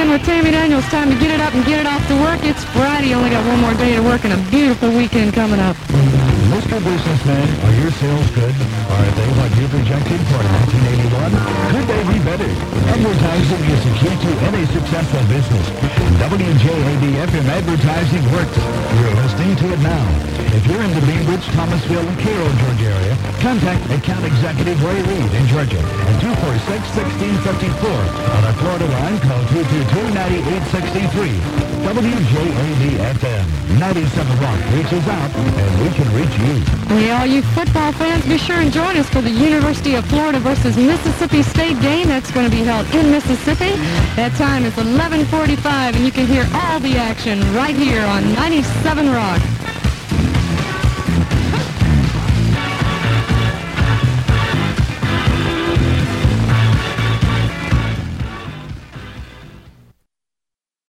on with Tammy Daniels. Time to get it up and get it off to work. It's Friday. Only got one more day to work and a beautiful weekend coming up. Mr. Businessman, are your sales good? Are they what you projected for 1981? Could they be better? Advertising is the key to any successful business. WJAD-FM advertising works. You're listening to it now. If you're in the Bainbridge, Thomasville, and Cairo, Georgia area, contact Account Executive Ray Reed in Georgia at 246-1654. On our Florida line, call 222-9863. WJAD-FM 97 Rock reaches out, and we can reach you. Hey, all you football fans, be sure and join us for the University of Florida versus Mississippi State game. That's going to be held in Mississippi. That time is 11:45, and you can hear all the action right here on 97 Rock.